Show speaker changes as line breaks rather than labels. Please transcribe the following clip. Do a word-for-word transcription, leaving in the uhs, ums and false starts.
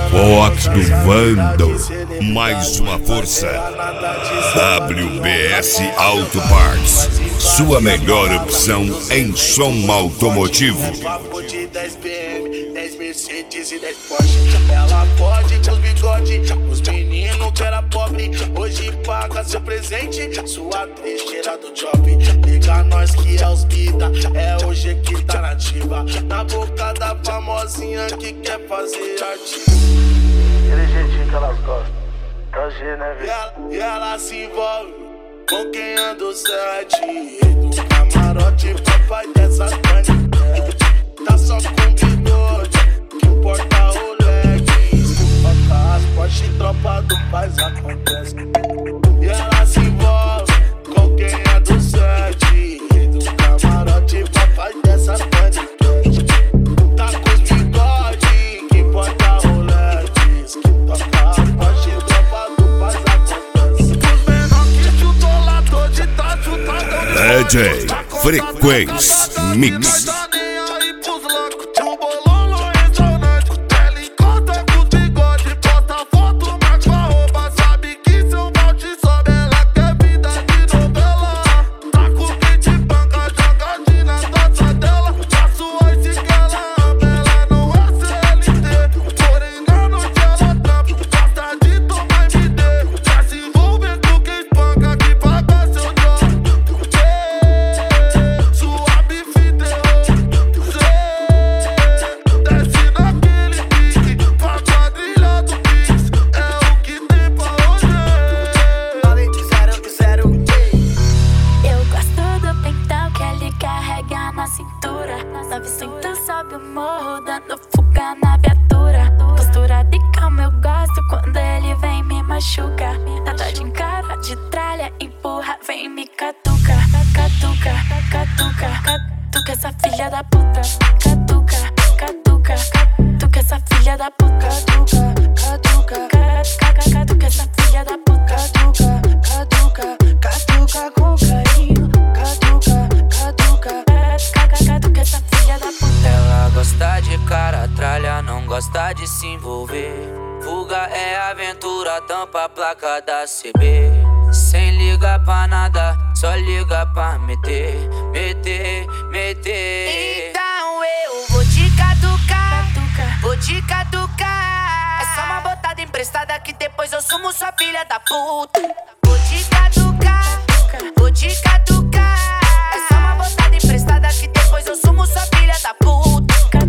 Fox do Vando, mais uma força. W B S Auto Parts, sua melhor opção em som automotivo.
dez B M, dez Mercedes e dez Porsche. Ela pode com os bigode, os meninos que era pobre, hoje paga seu presente, sua atriz tira do job. Liga nós que é os vida, é hoje que tá nativa, na boca da famosinha que quer fazer arte.
Aquele jeitinho que elas gostam, tá G, né, velho?
E ela, e ela se envolve com quem anda o sete, do camarote, papai dessa Dani. Tá só com bigode, que importa Rolex, toca as Porsche, tropa do paz acontece. E ela se envolve com quem é do sete, do camarote, papai dessa Dani. Tá com os bigode, que importa Rolex, toca as Porsche, tropa do paz acontece. Os menor que chutou lá, tô de trás, chutado.
D J Frequência Mix.
novecentos sobe o morro, dando fuga na viatura. Postura de calma eu gosto quando ele vem me machuca. Nada de encara, de tralha, empurra, vem me catuca. Catuca, catuca, catuca essa filha da puta. Catuca, catuca, catuca essa filha da puta. Catuca, catuca, catuca essa filha da puta. Catuca, catuca, catuca com carinho. Catuca, catuca, catuca essa filha da puta.
Ela gosta de cara tralha, não gosta de se envolver. Fuga é aventura, tampa a placa da C B. Sem ligar pra nada, só liga pra meter, meter, meter.
Então eu vou te catucar, catuca, vou te catucar. É só uma botada emprestada que depois eu sumo sua filha da puta.